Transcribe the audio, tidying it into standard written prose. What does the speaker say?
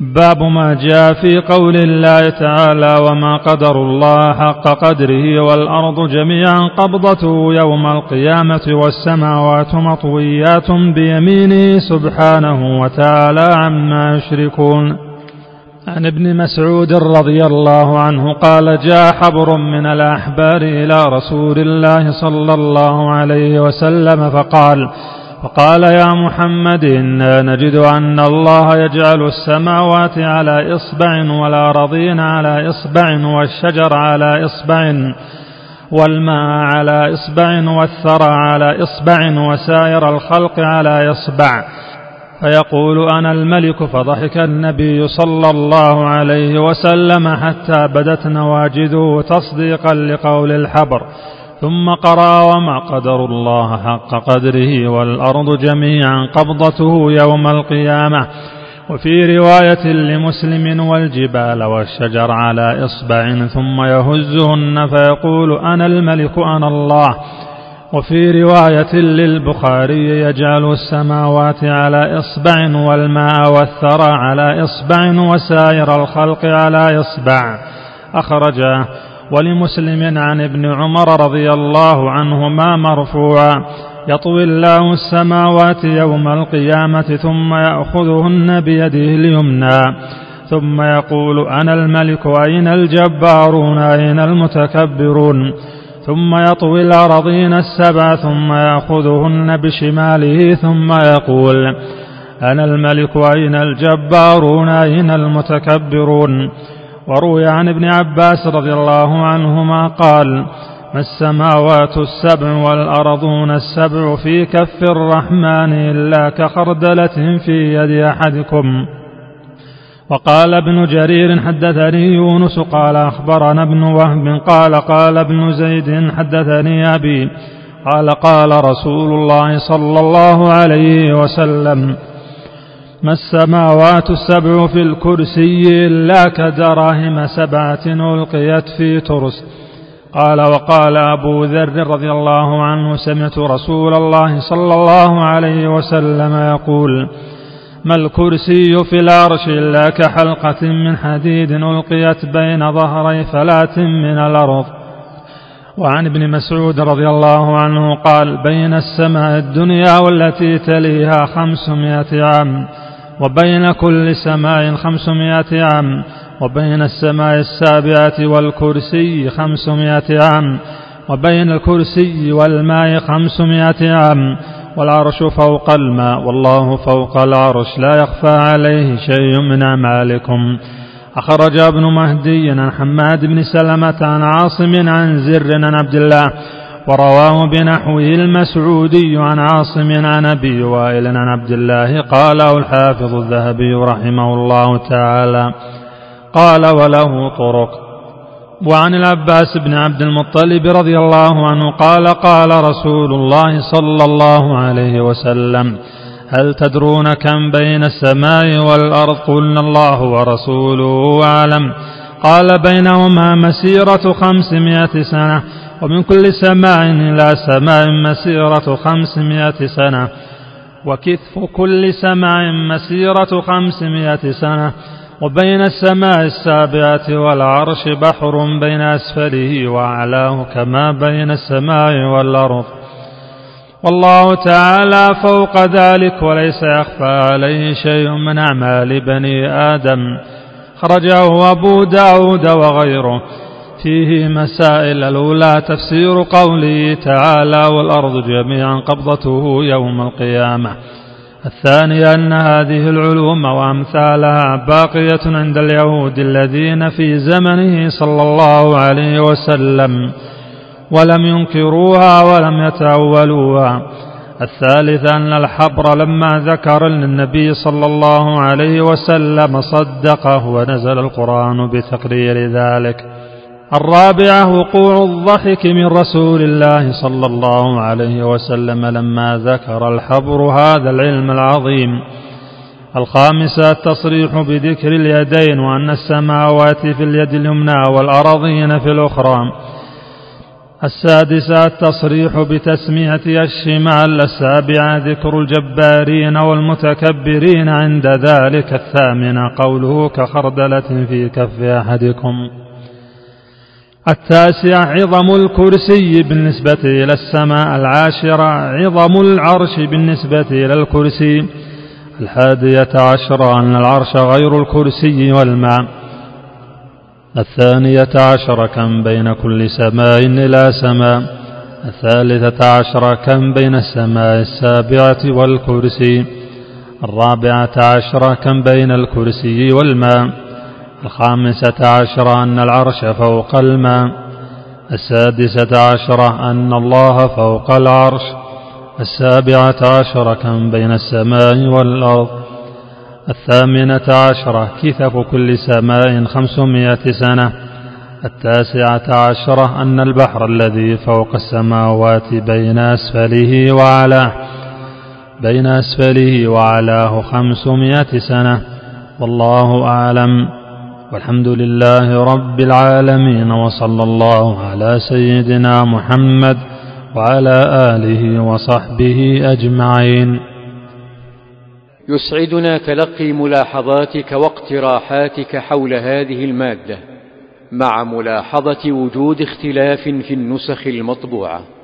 باب ما جاء في قول الله تعالى وما قدر الله حق قدره والأرض جميعا قبضته يوم القيامة والسماوات مطويات بيمينه سبحانه وتعالى عما يشركون. عن ابن مسعود رضي الله عنه قال جاء حبر من الأحبار إلى رسول الله صلى الله عليه وسلم فقال يا محمد إنا نجد أن الله يجعل السماوات على إصبع والأرضين على إصبع والشجر على إصبع والماء على إصبع والثرى على إصبع وسائر الخلق على إصبع، فيقول أنا الملك، فضحك النبي صلى الله عليه وسلم حتى بدت نواجذه تصديقا لقول الحبر، ثم قرأ وما قدر الله حق قدره والأرض جميعا قبضته يوم القيامة. وفي رواية لمسلم والجبال والشجر على إصبع ثم يهزهن فيقول أنا الملك أنا الله. وفي رواية للبخاري يجعل السماوات على إصبع والماء والثرى على إصبع وسائر الخلق على إصبع، أخرجه. ولمسلم عن ابن عمر رضي الله عنهما مرفوعا يطوي الله السماوات يوم القيامة ثم يأخذهن بيده اليمنى ثم يقول أنا الملك أين الجبارون أين المتكبرون، ثم يطوي الأرضين السبع ثم يأخذهن بشماله ثم يقول أنا الملك أين الجبارون أين المتكبرون. وروي عن ابن عباس رضي الله عنهما قال ما السماوات السبع والأرضون السبع في كف الرحمن إلا كخردلة في يد أحدكم. وقال ابن جرير حدثني يونس قال أخبرنا ابن وهب قال ابن زيد حدثني أبي قال رسول الله صلى الله عليه وسلم ما السماوات السبع في الكرسي إلا كدراهم 7 ألقيت في ترس. وقال أبو ذر رضي الله عنه سمعت رسول الله صلى الله عليه وسلم يقول ما الكرسي في العرش إلا كحلقة من حديد ألقيت بين ظهري فلاة من الأرض. وعن ابن مسعود رضي الله عنه قال بين السماء الدنيا والتي تليها 500 عام وبين كل سماء 500 عام وبين السماء السابعة والكرسي 500 عام وبين الكرسي والماء 500 عام والعرش فوق الماء والله فوق العرش لا يخفى عليه شيء من أعمالكم. أخرج ابن مهدي عن حماد بن سلمة عن عاصم عن زر عن عبد الله ورواه بنحوه المسعودي عن عاصم عن أبي وائل عن عبد الله قاله الحافظ الذهبي رحمه الله تعالى قال وله طرق. وعن العباس بن عبد المطلب رضي الله عنه قال رسول الله صلى الله عليه وسلم هل تدرون كم بين السماء والأرض؟ قلنا الله ورسوله أعلم. قال بينهما مسيرة 500 سنة ومن كل سماء إلى سماء مسيرة 500 سنة وكثف كل سماء مسيرة 500 سنة وبين السماء السابعة والعرش بحر بين أسفله وأعلاه كما بين السماء والأرض والله تعالى فوق ذلك وليس يخفى عليه شيء من أعمال بني آدم. خرجه أبو داود وغيره. فيه مسائل. الأولى تفسير قوله تعالى والأرض جميعا قبضته يوم القيامة. الثانية أن هذه العلوم وأمثالها باقية عند اليهود الذين في زمنه صلى الله عليه وسلم ولم ينكروها ولم يتأولوها. الثالثة أن الحبر لما ذكر للنبي صلى الله عليه وسلم صدقه ونزل القرآن بتقرير ذلك. الرابعة وقوع الضحك من رسول الله صلى الله عليه وسلم لما ذكر الحبر هذا العلم العظيم. الخامسة التصريح بذكر اليدين وأن السماوات في اليد اليمنى والأراضين في الأخرى. السادسة التصريح بتسمية الشمال. السابعة ذكر الجبارين والمتكبرين عند ذلك. الثامنة قوله كخردلة في كف أحدكم. التاسعة عظم الكرسي بالنسبة إلى السماء. العاشرة عظم العرش بالنسبة إلى الكرسي. 11 أن العرش غير الكرسي والماء. 12 كم بين كل سماء إلى سماء. 13 كم بين السماء السابعة والكرسي. 14 كم بين الكرسي والماء. 15 أن العرش فوق الماء. 16 أن الله فوق العرش. 17 كم بين السماء والأرض. 18 كثف كل سماء 500 سنة. 19 أن البحر الذي فوق السماوات بين أسفله وعلاه 500 سنة. والله أعلم، والحمد لله رب العالمين، وصلى الله على سيدنا محمد وعلى آله وصحبه أجمعين. يسعدنا تلقي ملاحظاتك واقتراحاتك حول هذه المادة، مع ملاحظة وجود اختلاف في النسخ المطبوعة.